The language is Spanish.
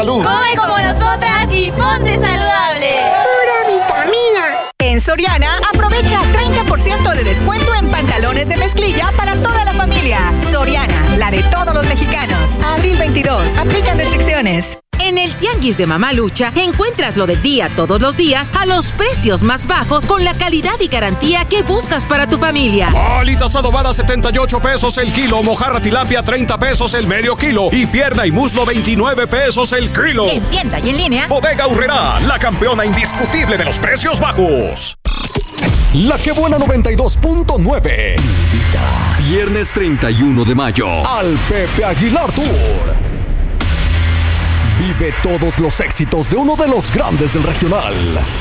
Salud. Come como nosotras y ponte saludable. Pura vitamina. En Soriana, aprovecha 30% de descuento en pantalones de mezclilla para toda la familia. Soriana, la de todos los mexicanos. Abril 22, aplican restricciones. En el Tianguis de Mamá Lucha encuentras lo del día todos los días a los precios más bajos con la calidad y garantía que buscas para tu familia. Alitas adobadas 78 pesos el kilo, mojarra tilapia 30 pesos el medio kilo y pierna y muslo 29 pesos el kilo. En tienda y en línea. Bodega Aurrerá, la campeona indiscutible de los precios bajos. La que buena 92.9 invita viernes 31 de mayo al Pepe Aguilar Tour. Vive todos los éxitos de uno de los grandes del regional.